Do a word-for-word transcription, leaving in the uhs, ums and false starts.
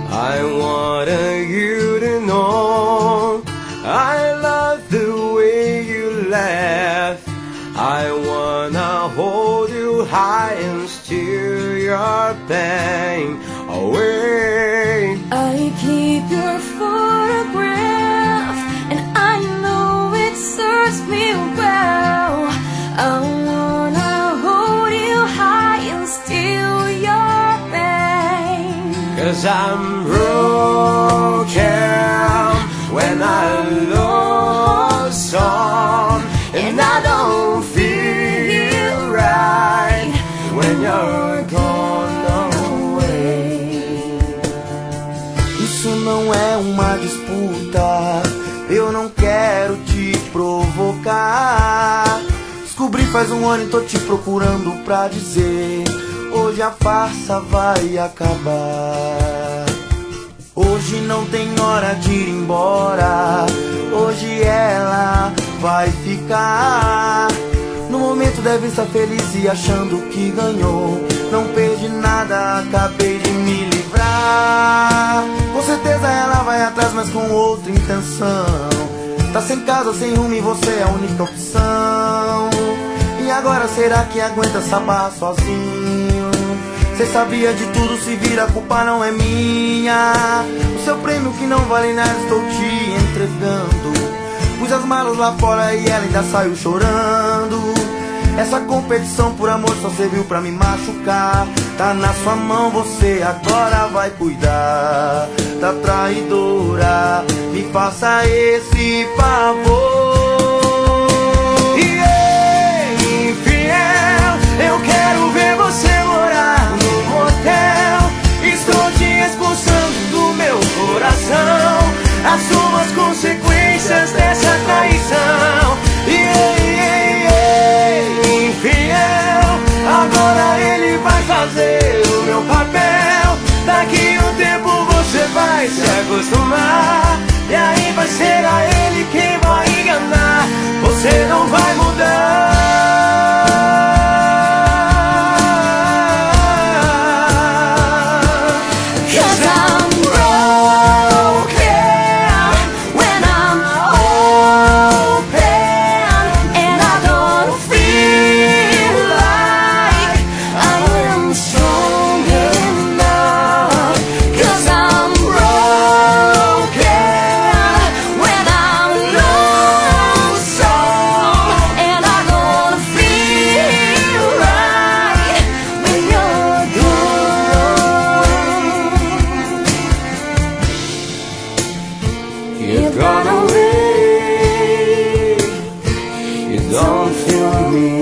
I wanted you to know I love the way you laugh. I wanna hold you high and steal your pain away. I keep your photograph, and I know it serves me well. I wanna hold you high and steal your pain. 'Cause I'm broken when I lose some, and I don't feel right when you're gone away. Isso não é uma disputa, eu não quero te provocar. Descobri faz um ano e tô te procurando pra dizer: hoje a farsa vai acabar. Hoje não tem hora de ir embora, hoje ela vai ficar. No momento deve estar feliz e achando que ganhou. Não perdi nada, acabei de me livrar. Com certeza ela vai atrás, mas com outra intenção. Tá sem casa, sem rumo e você é a única opção. E agora será que aguenta essa barra sozinho? Cê sabia de tudo, se vira, a culpa não é minha. O seu prêmio que não vale nada estou te entregando. Pus as malas lá fora e ela ainda saiu chorando. Essa competição por amor só serviu pra me machucar. Tá na sua mão, você agora vai cuidar da traidora. Me faça esse favor. Yeah, infiel, eu quero ver você morar num motel. Estou te expulsando do meu coração. Assuma as consequências dessa traição. Yeah, yeah, yeah, infiel, agora ele vai fazer o meu papel. Daqui um tempo você vai se acostumar, e aí vai ser a ele quem vai enganar. Você não vai mudar. You've gone away, you don't feel me.